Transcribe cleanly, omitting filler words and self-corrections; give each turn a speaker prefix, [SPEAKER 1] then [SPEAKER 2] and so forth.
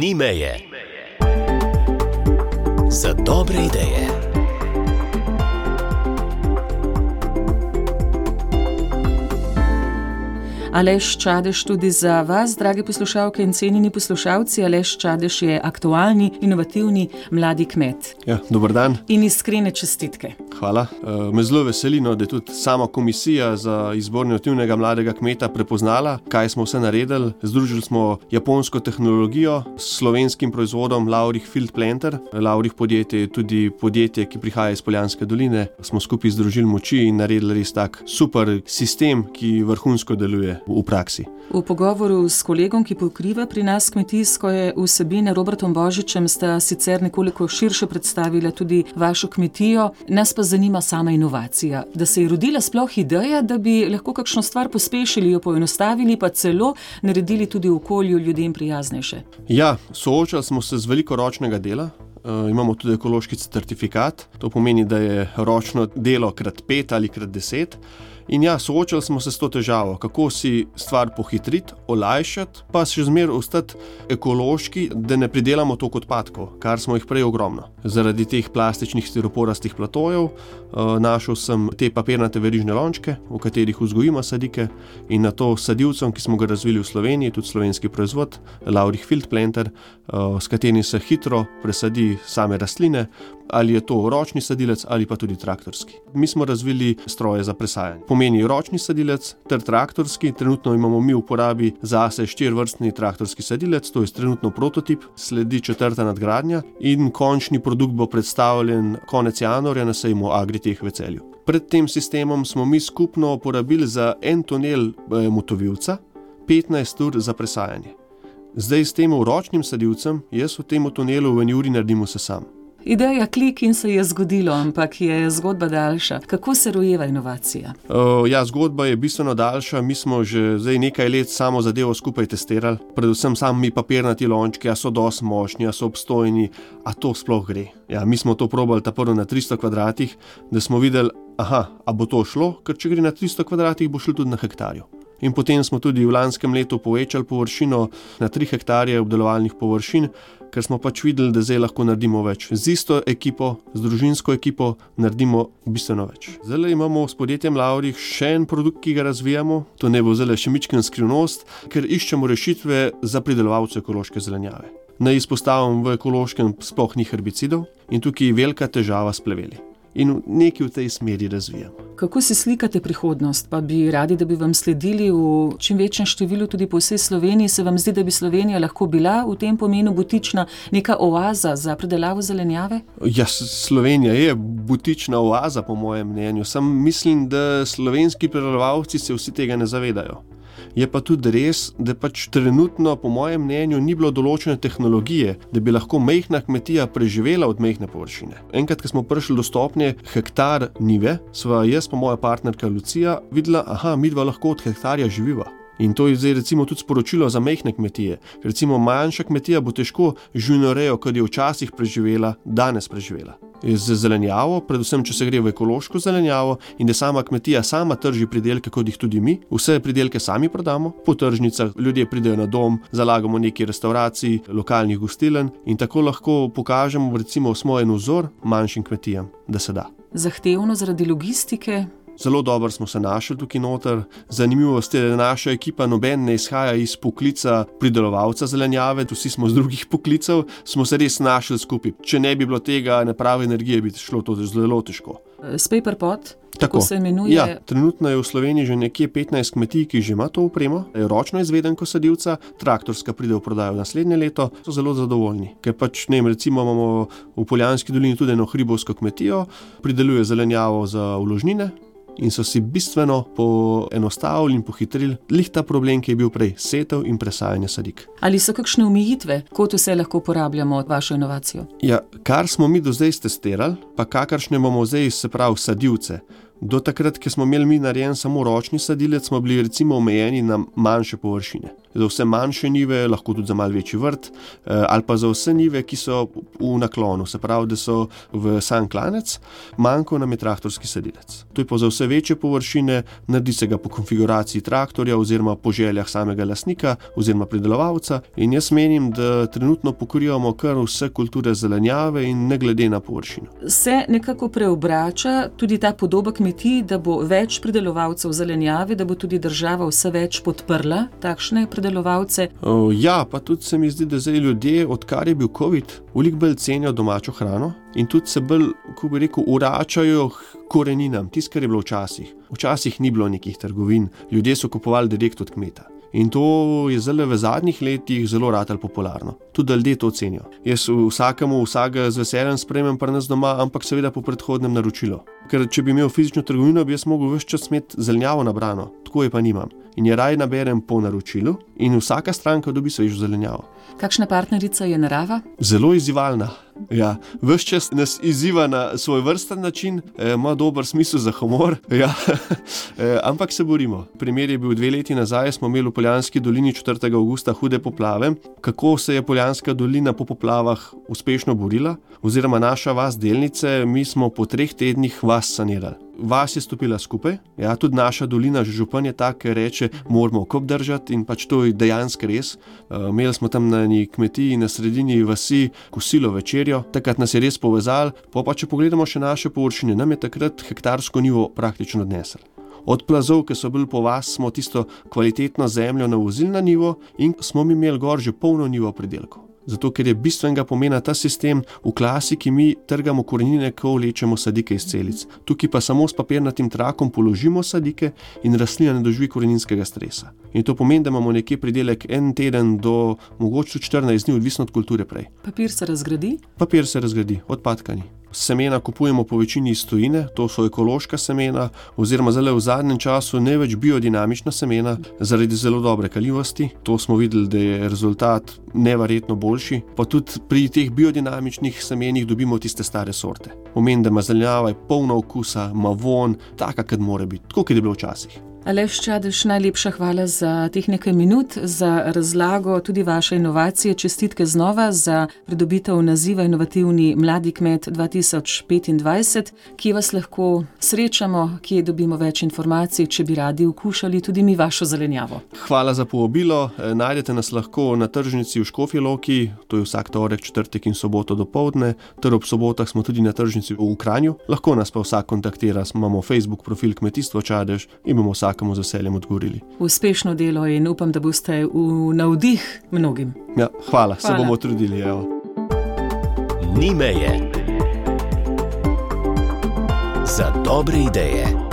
[SPEAKER 1] Ni meje. Za dobre ideje.
[SPEAKER 2] Aleš Čadež tudi za vas, drage poslušalke in cenjeni poslušalci. Aleš Čadež je aktualni, inovativni mladi kmet.
[SPEAKER 3] Ja, dober dan.
[SPEAKER 2] In iskrene čestitke.
[SPEAKER 3] Hvala. Me zelo veseli, da je tudi sama komisija za izbor inovativnega mladega kmeta prepoznala, kaj smo vse naredili. Združili smo japonsko tehnologijo s slovenskim proizvodom Laurich Field Planter. Laurich podjetje je tudi podjetje, ki prihaja iz Poljanske doline. Smo skupaj združili moči in naredili res tak super sistem, ki vrhunsko deluje v praksi.
[SPEAKER 2] V pogovoru s kolegom, ki pokriva pri nas kmetijske vsebine, Robertom Božičem, sta sicer nekoliko širše predstavila tudi vašo kmetijo. Nas pa zanima sama inovacija. Da se je rodila sploh ideja, da bi lahko kakšno stvar pospešili, jo poenostavili, pa celo naredili tudi v okolju ljudem prijaznejše.
[SPEAKER 3] Ja, soočali smo se z veliko ročnega dela. Imamo tudi ekološki certifikat. To pomeni, da je ročno delo krat 5 ali krat 10. In ja, soočali smo se s to težavo, kako si stvar pohitriti, olajšati, pa še zmeraj ostati ekološki, da ne pridelamo toliko odpadkov, kar smo jih prej ogromno. Zaradi teh plastičnih stiroporastih platojev našel sem te papirnate verižne lončke, v katerih vzgojimo sadike, in na to sadilcem, ki smo ga razvili v Sloveniji, tudi slovenski proizvod, Laurich Field Planter, s katerim se hitro presadi same rastline, ali je to ročni sadilec ali pa tudi traktorski. Mi smo razvili stroje za presajanje. Pomeni ročni sadilec ter traktorski. Trenutno imamo mi v uporabi zase 4-vrstni traktorski sadilec, to je trenutno prototip, sledi 4. nadgradnja in končni produkt bo predstavljen konec januarja na sejmu Agritech v Celju. Pred tem sistemom smo mi skupno porabili za en tunel motovilca 15 ur za presajanje. Zdaj s tem ročnim sadilcem jaz v tem tunelu v 1 uri naredim vse sam.
[SPEAKER 2] Ideja klik in se je zgodilo, ampak je zgodba daljša. Kako se rojeva inovacija?
[SPEAKER 3] Ja, zgodba je bistveno daljša. Mi smo že zdaj nekaj let samo zadevo skupaj testirali. Predvsem sami papirnati lončki, a so dosti močni, a so obstojni, a to sploh gre. Ja, mi smo to probali prvo na 300 kvadratih, da smo videli, a bo to šlo, ker če gre na 300 kvadratih, bo šlo tudi na hektarju. In potem smo tudi v lanskem letu povečali površino na 3 hektarje obdelovalnih površin, ker smo pač videli, da zdaj lahko naredimo več. Z isto ekipo, z družinsko ekipo naredimo bistveno več. Zdaj imamo s podjetjem Laurich še en produkt, ki ga razvijamo. To ne bo zdaj še mičken skrivnost, ker iščemo rešitve za pridelovalce ekološke zelenjave. Naj izpostavim, v ekološkem sploh ni herbicidov in tukaj je velika težava s pleveli. In nekaj v tej smeri razvijamo.
[SPEAKER 2] Kako si slikate prihodnost? Pa bi radi, da bi vam sledili v čim večjem številu tudi po vsej Sloveniji? Se vam zdi, da bi Slovenija lahko bila v tem pomenu butična neka oaza za predelavo zelenjave?
[SPEAKER 3] Ja, Slovenija je butična oaza po mojem mnenju. Sam mislim, da slovenski predelovalci se vsi tega ne zavedajo. Je pa tudi res, da pač trenutno, po mojem mnenju, ni bilo določene tehnologije, da bi lahko majhna kmetija preživela od majhne površine. Enkrat, ko smo prišli do stopnje hektar njive, sva jaz pa moja partnerka Lucija videla, midva lahko od hektarja živiva. In to je zdaj recimo tudi sporočilo za majhne kmetije. Recimo manjša kmetija bo težko živinorejo, kot je včasih preživela, danes preživela. Z zelenjavo, predvsem če se gre v ekološko zelenjavo in da sama kmetija sama trži pridelke, kot jih tudi mi. Vse pridelke sami prodamo, po tržnicah ljudje pridejo na dom, zalagamo neki restauraciji, lokalnih gostiln in tako lahko pokažemo recimo smo en vzor manjšim kmetijam, da se da.
[SPEAKER 2] Zahtevno zaradi logistike?
[SPEAKER 3] Zelo dobro smo se našli tukaj noter. Zanimivost je, da naša ekipa noben ne izhaja iz poklica pridelovalca zelenjave, vsi smo z drugih poklicev, smo se res našli skupaj. Če ne bi bilo tega naprave energije, bi šlo to zelo težko.
[SPEAKER 2] Spaperpot, tako se imenuje.
[SPEAKER 3] Ja, trenutno je v Sloveniji že nekje 15 kmetij, ki že ima to opremo, je ročno izvedenko sadilca, traktorska pride v prodajo naslednje leto, so zelo zadovoljni. Ker pač, recimo imamo v Poljanski dolini tudi eno hribovsko kmetijo, prideluje zelenjavo za vložnine, in so si bistveno poenostavili in pohitrili ta problem, ki je bil prej, setev in presajanje sadik.
[SPEAKER 2] Ali so kakšne omejitve, kot vse lahko uporabljamo vašo inovacijo?
[SPEAKER 3] Ja, kar smo mi do zdaj testirali, pa kakršne bomo zdaj, se pravi sadilce, Do takrat, ko smo imeli mi narejen samo ročni sadilec, smo bili recimo omejeni na manjše površine. Za vse manjše njive, lahko tudi za malo večji vrt, ali pa za vse njive, ki so v naklonu, se pravi, da so v sam klanec, manjko nam je traktorski sadilec. To je pa za vse večje površine, naredi se ga po konfiguraciji traktorja oziroma po željah samega lastnika oziroma pridelovalca in jaz menim, da trenutno pokrivamo kar vse kulture zelenjave in ne glede na površino.
[SPEAKER 2] Se nekako preobrača tudi ta podoba kmetij, da bo več pridelovalcev zelenjave, da bo tudi država vse več podprla takšne pridelovalce?
[SPEAKER 3] Ja, pa tudi se mi zdi, da zdaj ljudje, odkar je bil COVID, veliko bolj cenijo domačo hrano in tudi se bolj, ko bi rekel, vračajo koreninam, tisto, kar je bilo včasih. Včasih ni bilo nekih trgovin, ljudje so kupovali direkt od kmeta. In to je zdaj v zadnjih letih zelo ratalo popularno. Tudi ljudje to cenijo. Jaz vsakega z veseljem sprejmem pri nas doma, ampak seveda po predhodnem naročilu. Ker če bi imel fizično trgovino, bi jaz mogel ves čas imeti zelenjavo nabrano. Tako je pa nimam. In je raje naberem po naročilu in vsaka stranka dobi svežo zelenjavo.
[SPEAKER 2] Kakšna partnerica je narava?
[SPEAKER 3] Zelo izzivalna. Ja, ves čas nas izziva na svoj vrsten način, ima dober smisel za humor, ja. Ampak se borimo. Primer je bil 2 leti nazaj, smo imeli v Poljanski dolini 4. avgusta hude poplave. Kako se je Poljanska dolina po poplavah uspešno borila, oziroma naša vas Delnice, mi smo po 3 tednih vas sanirali. Vas je stopila skupaj, ja, tudi naša dolina, že župan je tak, ki reče, moramo okop držati in pač to je dejansko res. Imeli smo tam na eni kmetiji na sredini vasi kosilo večerjo, takrat nas je res povezali, pa če pogledamo še naše površine, nam je takrat hektarsko njivo praktično odnesel. Od plazov, ki so bili po vas, smo tisto kvalitetno zemljo navozili na njivo in smo mi imeli gor že polno njivo pridelkov. Zato, ker je bistvenega pomena ta sistem, v klasiki mi trgamo korenine, ko vlečemo sadike iz celic. Tukaj pa samo s papirnatim trakom položimo sadike in rastlina ne doživi koreninskega stresa. In to pomeni, da imamo nekje pridelek 1 teden do mogoče 14 dni, odvisno od kulture prej.
[SPEAKER 2] Papir se razgradi?
[SPEAKER 3] Papir se razgradi, odpadka ni. Semena kupujemo po večini iz tujine, to so ekološka semena, oziroma zdaj v zadnjem času največ biodinamična semena, zaradi zelo dobre kaljivosti. To smo videli, da je rezultat neverjetno boljši, pa tudi pri teh biodinamičnih semenih dobimo tiste stare sorte. Pomeni, da ima zelenjava polna okusa, ima vonj, taka, kot mora biti, tako, kot je bilo včasih.
[SPEAKER 2] Aleš Čadež, najlepša hvala za teh nekaj minut, za razlago tudi vaše inovacije. Čestitke znova za pridobitev naziva Inovativni mladi kmet 2025, kje vas lahko srečamo, kje dobimo več informacij, če bi radi okušali tudi mi vašo zelenjavo.
[SPEAKER 3] Hvala za povabilo. Najdete nas lahko na tržnici v Škofji Loki, to je vsak torek, četrtek in soboto dopoldne, ter ob sobotah smo tudi na tržnici v Kranju. Lahko nas pa vsak kontaktira, imamo Facebook profil Kmetijstvo Čadež in bomo vsakemu z veseljem odgovorili.
[SPEAKER 2] Uspešno delo in upam, da boste v navdih mnogim.
[SPEAKER 3] Ja, hvala. Se bomo trudili. Evo.
[SPEAKER 1] Ni meje. Za dobre ideje.